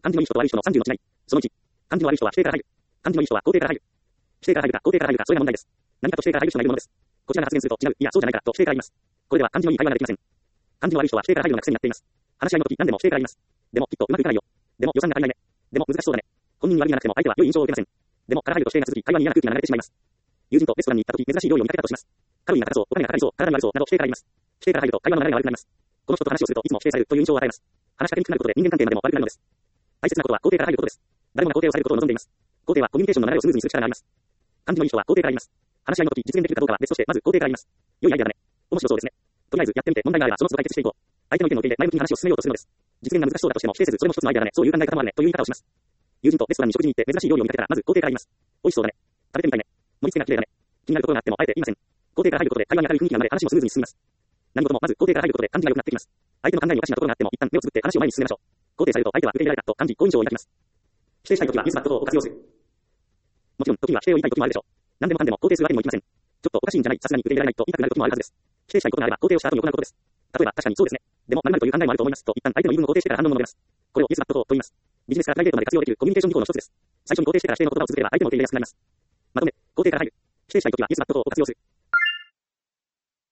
感じのいい人と悪い人の30の違い。その1、感じの悪い人は否定から入る。感じのいい人は肯定から入る。否定から入るか肯定から入るか、それが問題です。何かと否定から入る人がいるものです。こちらが発言すると違う、いや、そうじゃないかと否定から言います。これでは感じのいい会話ができません。感じの悪い人は否定から入るような癖になっています。話し合いの時何でも否定から言います。でもきっとうまくいかないよ。でも予算が足りないね。でも難しそうだね。本人に悪いがなくても相手は良い印象を受けません。でもから入ると否定が続き会話に嫌な空気が流れてしまいます。友人とレストランに行った時珍しい料理を見かけたとします。カロリーが高そう、お金がかかりそう、体に悪そうなど否定から言います。否定から入ると会話の流れが悪くなります。この人と話をするといつも否定されるという印象を与えます。話しかけにくくなることで人間関係までも悪くなるのです。大切なことは肯定から入ることです。誰もが肯定をされることを望んでいます。肯定はコミュニケーションの流れをスムーズにする力があります。感じのいい人は肯定から言います。話し合いの時実現できるかどうかは別としてまず肯定から言います。良いアイデアだね。面白そうですね。とりあえずやってみて問題があればその都度解決していこう。相手の意見を受け入れ前向きに話を進めようとするのです。実現が難しそうだとしても否定せずそれも一つのアイデアだね。そういう考え方もあるね。という言い方をします。友人とレストランに食事に行って珍しい料理を見かけたらまず肯定から言います。美味しそうだね。食べてみたいね。盛り付けが綺麗だね。気になるところがあってもあえて言いません。肯定から入ることで会話に明るい雰囲気が生まれ話もスムーズに進みます。何事もまず肯定から入ることで感じが良くなってきます。相手の考えにおかしなところがあっても一旦目をつぶって話を前に進めましょう。肯定されると相手は受け入れられたと感じ好印象を抱きます。否定したいときはイズマットを活用する。もちろん時には否定を言いたいときもあるでしょう。何でもかんでも肯定するわけにもいきません。ちょっとおかしいんじゃない、さすがに受け入れられないと言いたくなるときもあるはずです。否定したいことがあれば肯定をした後に行うことです。例えば確かにそうですね。でも〇〇という考えもあると思いますと一旦相手の言い分を肯定してから反論を述べます。これをイエスマットと言います。ビジネスからプライベートまで活用できるコミュニケーション技法の一つです。最初に肯定してから否定の言葉を続ければ相手も受け入れやすくなります。まとめ、肯定から入る。否定したいときはイエスマットを活用する。